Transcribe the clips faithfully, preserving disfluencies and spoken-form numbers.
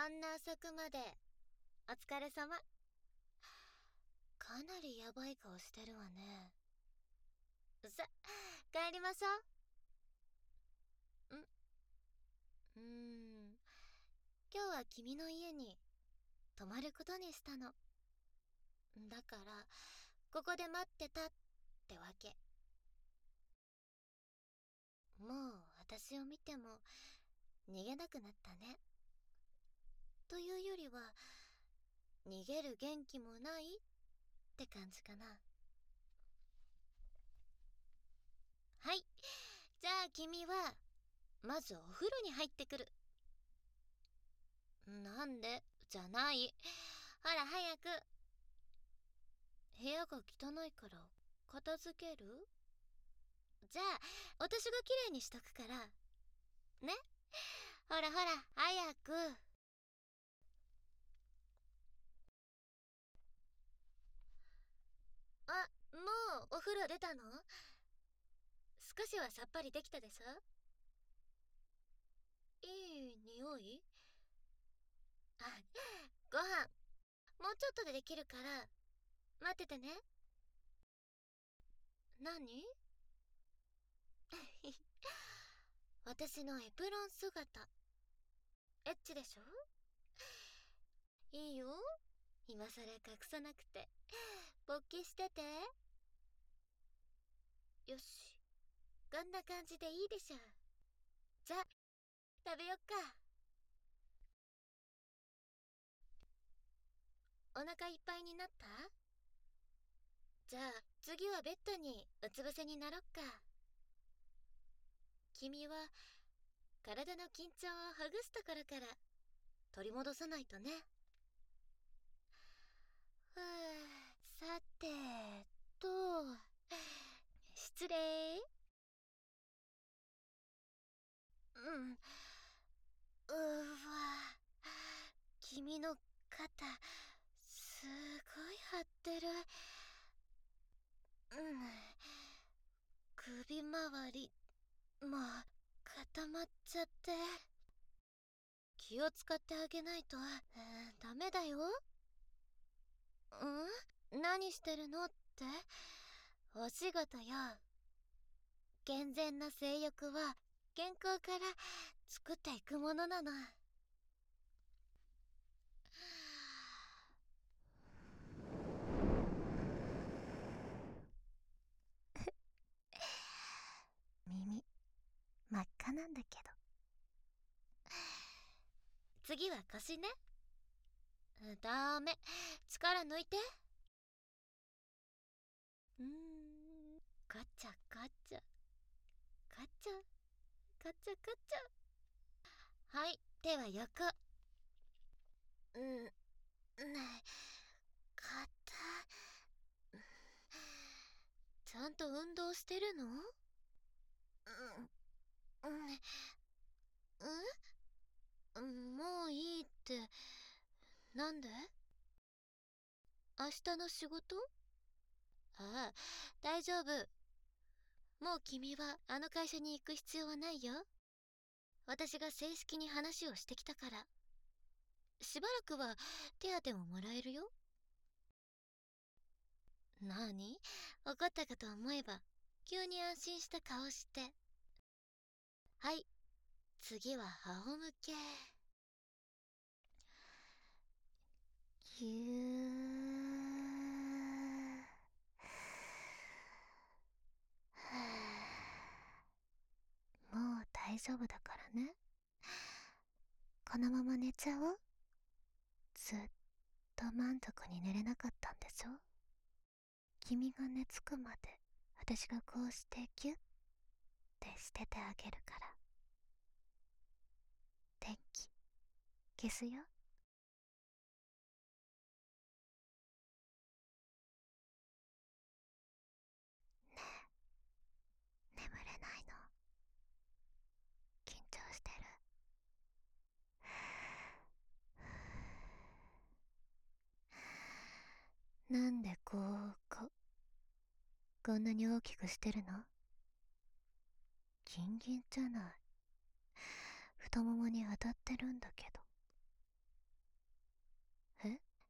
こんな遅くまでお疲れ様。かなりヤバい顔してるわね。さ、帰りましょう。んうーん今日は君の家に泊まることにしたの。だからここで待ってたってわけ。もう私を見ても逃げなくなったね。というよりは逃げる元気もないって感じかな。はい、じゃあ君はまずお風呂に入ってくる。なんでじゃない。ほら早く。部屋が汚いから片付ける？じゃあ私がきれいにしとくからね。ほらほら早く。あ、もうお風呂出たの？少しはさっぱりできたでしょ？いい匂い？あ、ご飯もうちょっとでできるから待っててね。何？私のエプロン姿エッチでしょ？いいよ、今さら隠さなくて。勃起してて。よし、こんな感じでいいでしょ。じゃあ食べよっか。お腹いっぱいになった？じゃあ次はベッドにうつ伏せになろっか。君は体の緊張をほぐすところから取り戻さないとね。ふう、さてと、失礼。うんうーわ、君の肩すごい張ってる。うん、首周りも固まっちゃって。気を使ってあげないと、うん、ダメだよ。ん？何してるのって？お仕事よ。健全な性欲は健康から作っていくものなの。耳真っ赤なんだけど。次は腰ね。ダメ、力抜いて。うーん、ガチャガチャガチャガチャガチャ。はい、手は横。うん、ねえ、肩。ちゃんと運動してるの？うん、うん、うん、もういいって。なんで？明日の仕事？ああ、大丈夫。もう君はあの会社に行く必要はないよ。私が正式に話をしてきたから。しばらくは手当ももらえるよ。なに？怒ったかと思えば急に安心した顔して。はい、次は仰向け。ぎゅー。もう大丈夫だからね。このまま寝ちゃおう。ずっと満足に寝れなかったんでしょ？君が寝つくまで私がこうしてギュッてしててあげるから。電気消すよ。ねえ、眠れないの？緊張してる？なんでこここんなに大きくしてるの？ギンギンじゃない。太ももに当たってるんだけど。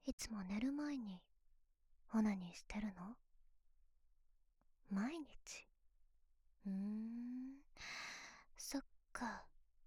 いつも寝る前にオナニーしてるの？毎日？うーん、そっか。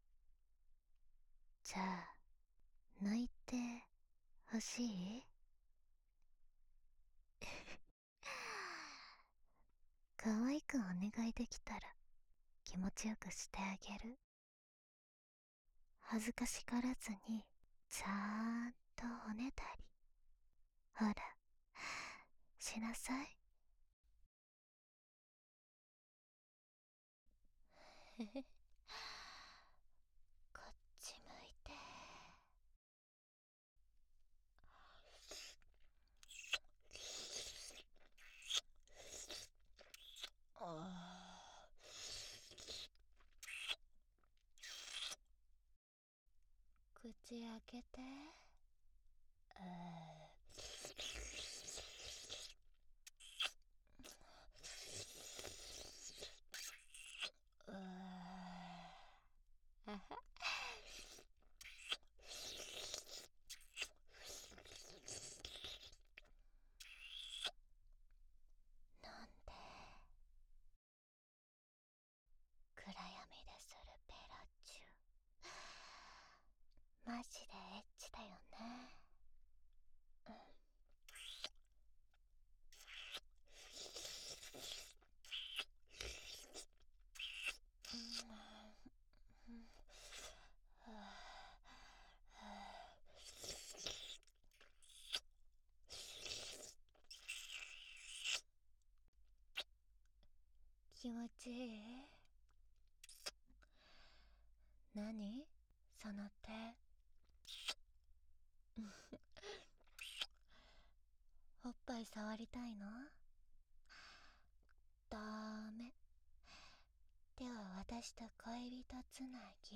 じゃあ抜いてほしい？可愛くお願いできたら気持ちよくしてあげる。恥ずかしがらずにちゃんとおねだり、ほらしなさい。こっち向いて。ああ、口開けて。あー、うー、あは、なんで暗闇でするペラチュ。マジでエッチだよね。うんうん、はあはあ、気持ちいい？何その手。おっぱい触りたいの？ダメ。では私と恋人つなぎ。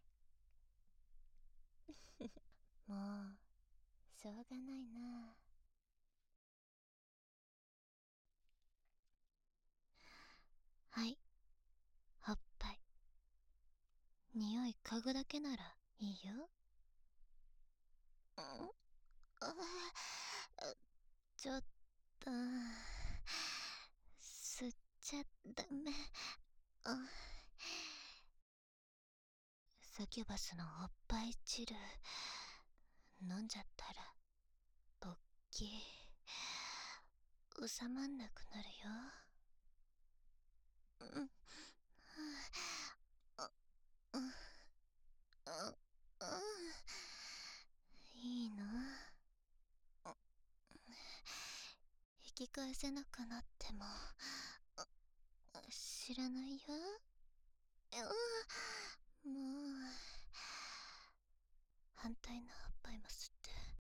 もうしょうがないな。はい、おっぱい。匂い嗅ぐだけならいいよ。ん、あ、ちょっと吸っちゃダメ。あ、サキュバスのおっぱい汁飲んじゃったら勃起収まんなくなるよ。うん、あ、うん、あ、うん、いいの？引き返せなくなっても知らないよ。うん、もう反対のおっぱいも吸って。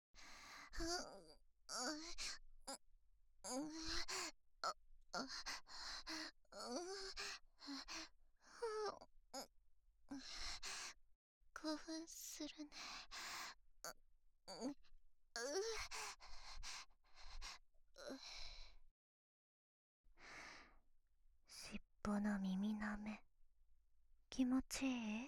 興奮するね。尻尾の耳なめ気持ちいい？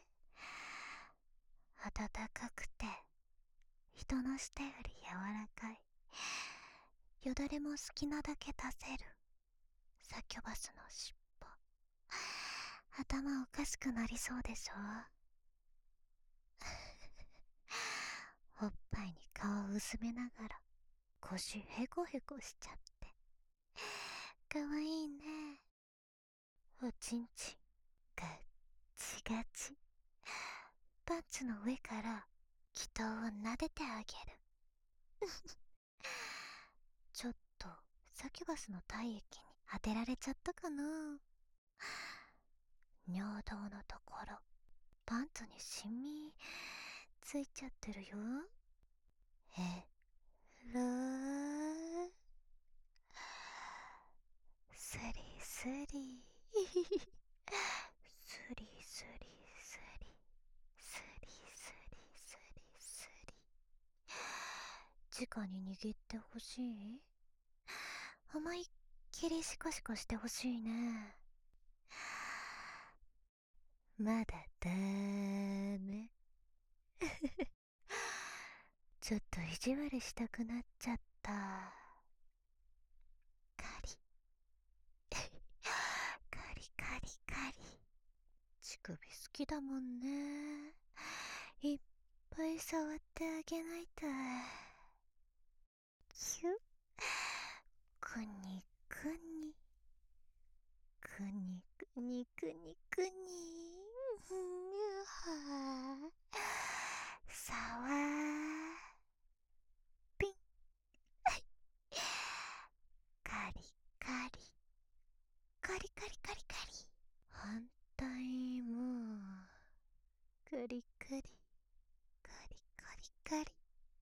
暖かくて人の舌より柔らかい。よだれも好きなだけ出せるサキョバスの尻尾。頭おかしくなりそうでしょ？おっぱいに顔を薄めながら腰ヘコヘコしちゃってかわいいね。おちんちんガッチガチ。パンツの上から気筒を撫でてあげる。ちょっとサキュバスの体液に当てられちゃったかな。尿道のところパンツにシミついちゃってるよ。えらー、スリスリスリスリスリスリスリスリスリ。直に握ってほしい？思いっきりシコシコしてほしいね。まだダメ。 ちょっと意地悪したくなっちゃった。カリカリカリカリ。乳首好きだもんね。いっぱい触ってあげないと。キュッ、くにくにくにくにくにくに。うはさわピン。カリカリカリカリカリカリ。反対もカリカリカリカリカリ。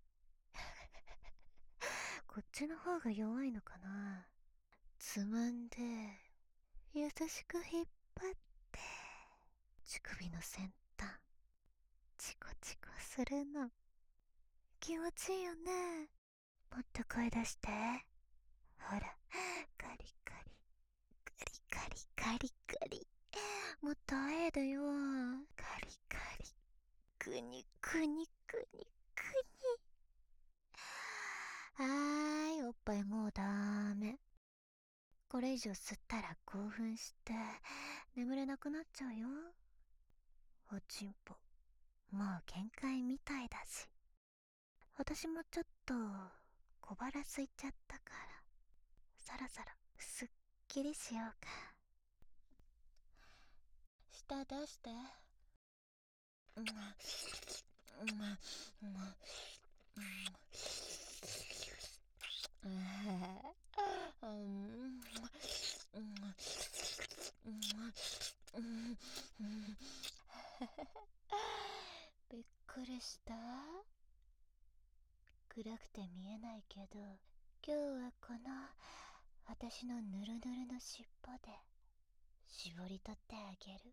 こっちの方が弱いのかな。つまんで優しく引っ張って乳首の先端チコチコするの気持ちいいよね。もっと声出して。ほら、カリカリカリカリカリカリ。もっとあえだよ。カリカリくにくにくにくに。はーい、おっぱいもうダメ。これ以上吸ったら興奮して眠れなくなっちゃうよ。おちんぽもう限界みたいだし、私もちょっと小腹空いちゃったから、そろそろすっきりしようか。舌出して。うんうんうんびっくりした。暗くて見えないけど、今日はこの私のぬるぬるの尻尾で絞り取ってあげる。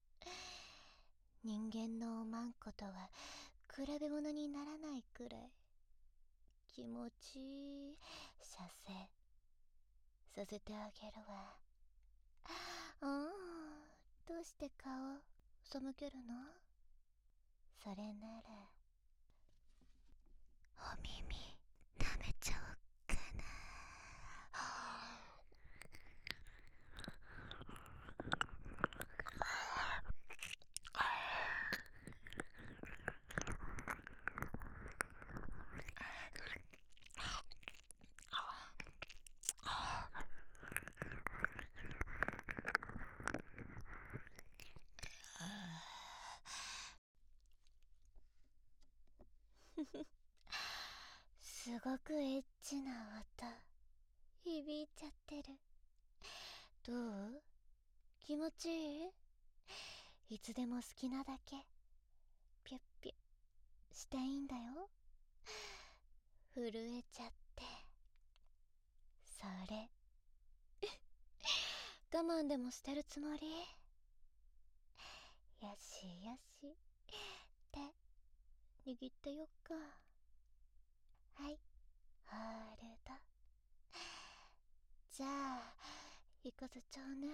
人間のおまんことは比べ物にならないくらい気持ちいい射精させてあげるわ。うん、どうして顔背けるの？それならお耳舐めちゃおっかな。すごくエッチな音響いちゃってる。どう？気持ちいい？いつでも好きなだけピュッピュッしていいんだよ。震えちゃって。それ我慢でもしてるつもり？よしよし。手握ってよっか。はい、ホールド。じゃあ行かせちゃうね。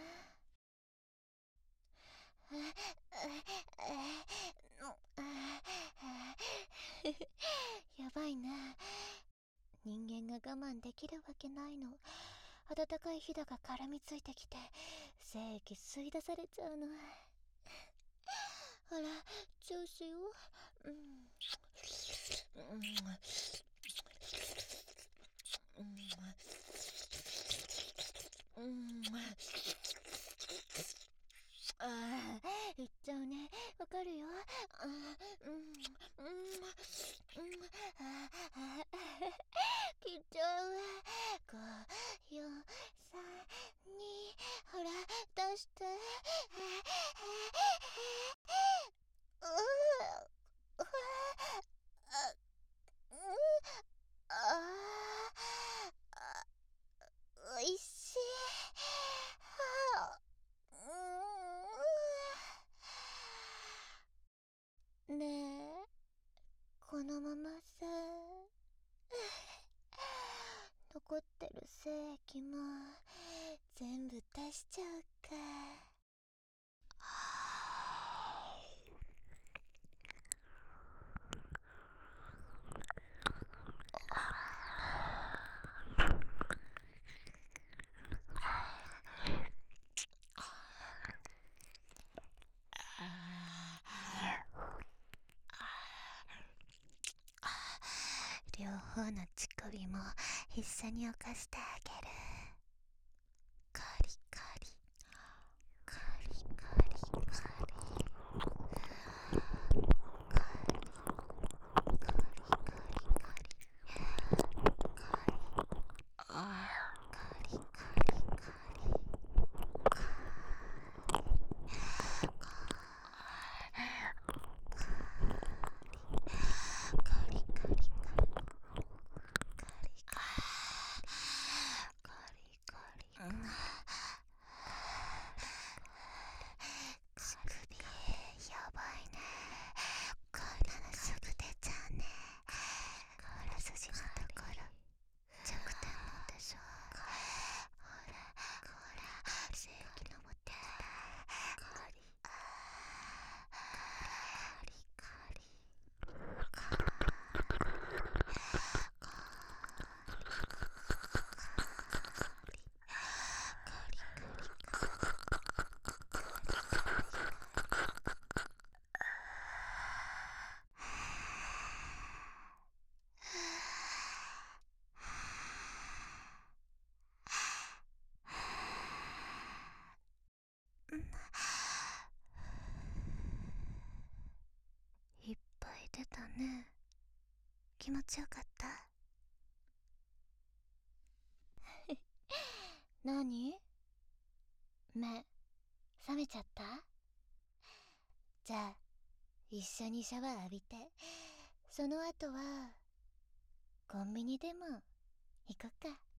やばいね。人間が我慢できるわけないの。温かいひだが絡みついてきて精液吸い出されちゃうの。ほら調子よ。うんうんうんうん。ああ、言っちゃうね。わかるよ。あ、うん、うん、うん、ああ、緊張は。ご、よん、さん、に、ほら、出して。うう、うあ、うん、ああ、おいしい。はあ、うん、ねえ、このままさ、残ってる精液も全部出しちゃうか。 両方の乳首も一緒に犯してあげる。カリカリカリカリカリカいっぱい出たね。気持ちよかった？何？目覚めちゃった？じゃあ一緒にシャワー浴びて、その後はコンビニでも行こっか。